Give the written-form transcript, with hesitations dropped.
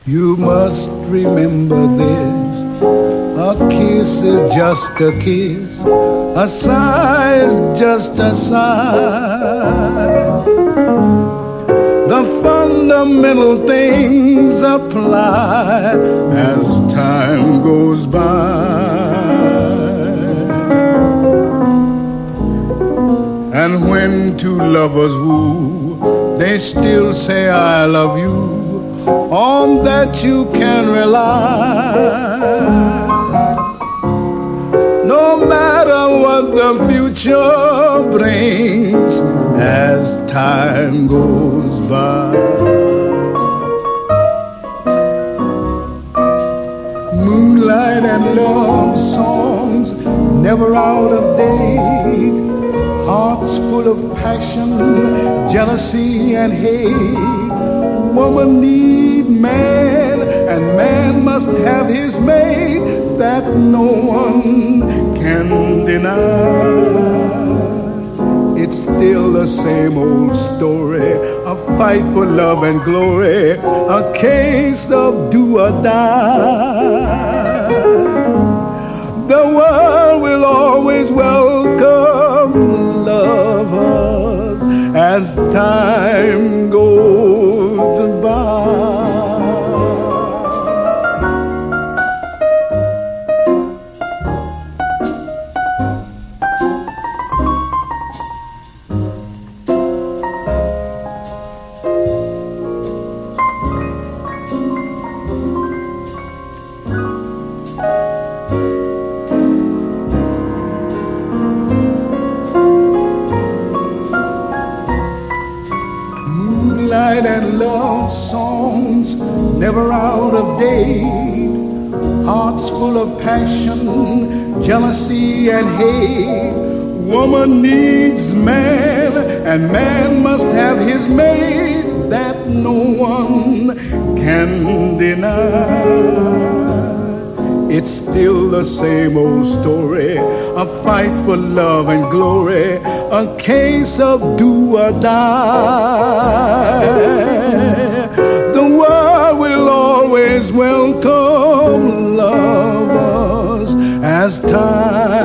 You must remember this. A kiss is just a kiss. A sigh is just a sigh. The fundamental things apply as time goes by. And when two lovers woo, they still say I love you. On that you can rely. No matter what the future brings as time goes by. Moonlight and love songs never out of date. Hearts full of passion, jealousy and hate. Woman need man, and man must have his mate. That no one can deny. It's still the same old story, a fight for love and glory, a case of do or die. The world will always welcome lovers as time goes by. And love songs never out of date. Hearts full of passion, jealousy and hate. Woman needs man, and man must have his mate. That no one can deny. It's still the same old story, a fight for love and glory, a case of do or die. The world will always welcome lovers as time